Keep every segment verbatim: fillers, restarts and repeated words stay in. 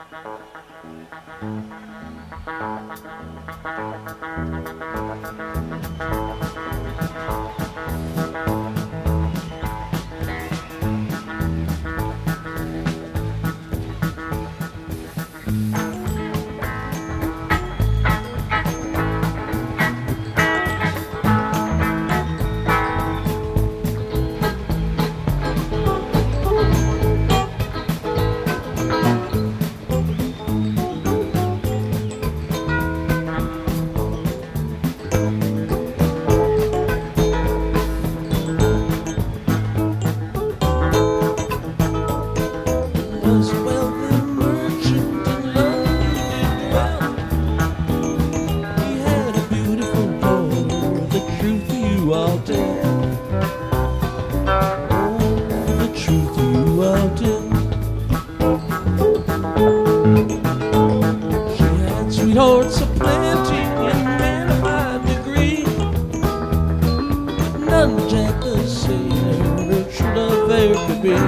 Sweethearts aplenty in many high degree, but none Jack the Sailor should have ever could be.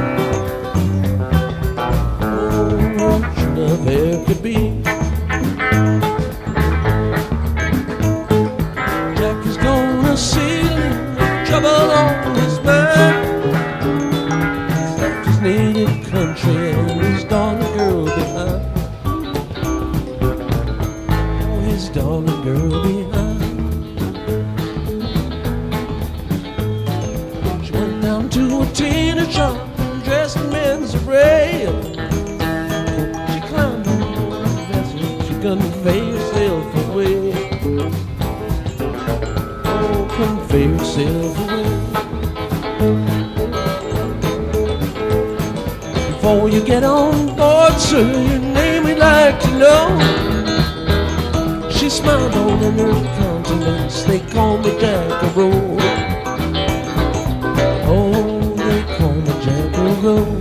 Oh, should have ever could be. Jack is gonna sail in trouble on his mind. He's left his native country and his darling girl behind. His darling girl behind. She went down to a tailor shop dressed in men's array. She climbed on board a vessel to convey herself away. Oh, convey herself away. Before you get on board, sir, your name we'd like to know. She smiled on in her countenance. They call me Jack a Roll. Oh, they call me Jack a Roll.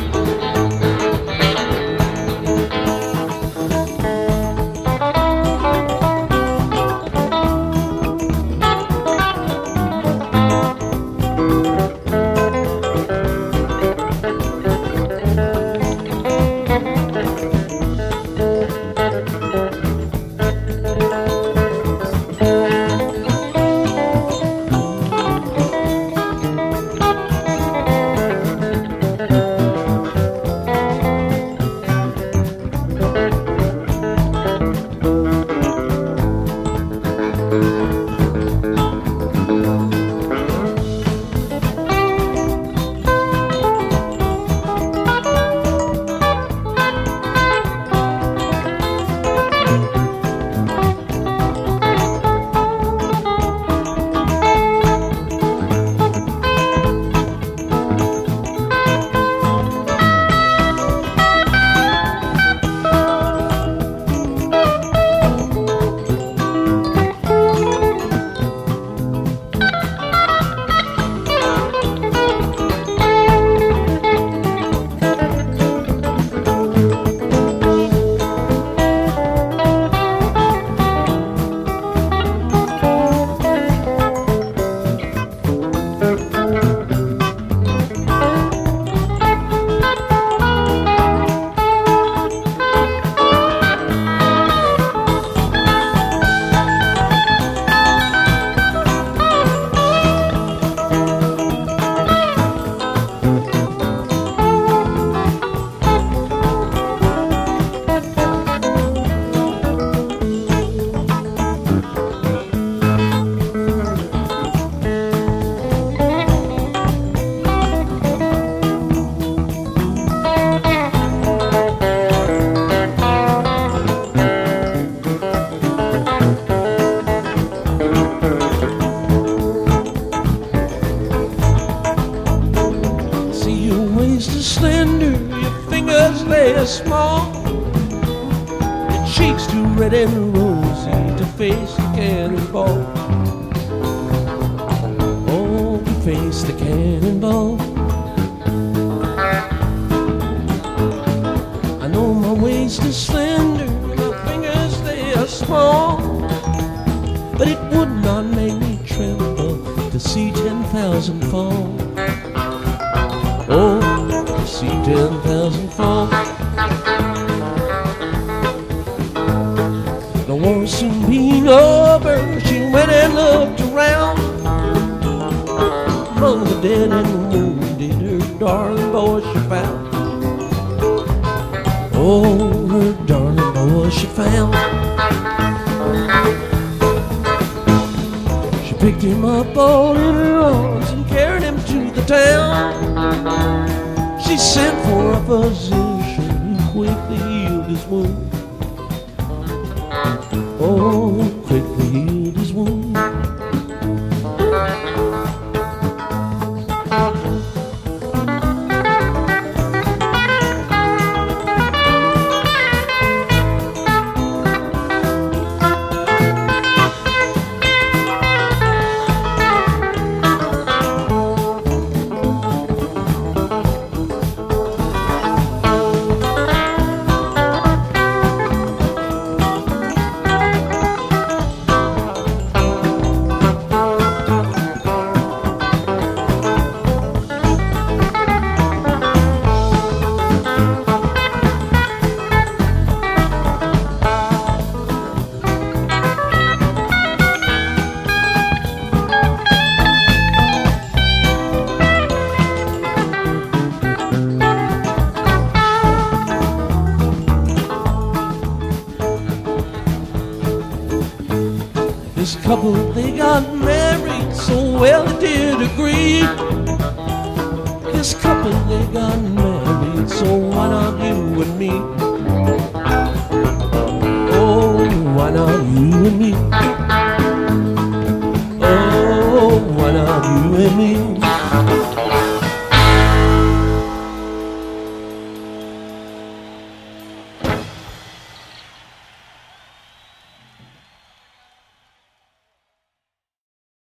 Small, your cheeks too red and rosy to face the cannonball. Oh, to face the cannonball. I know my waist is slender, my fingers they are small, but it would not make me tremble to see ten thousand fall. Oh, to see ten thousand fall. was soon being over. She went and looked around. Among the dead and the wounded, her darling boy she found. Oh, her darling boy she found. She picked him up all in her arms and carried him to the town. She sent for a physician who quickly healed his wound. Oh, quickly healed his wound. This couple, they got married, so well they did agree. This couple, they got married, so why not you and me? Oh, why not you and me?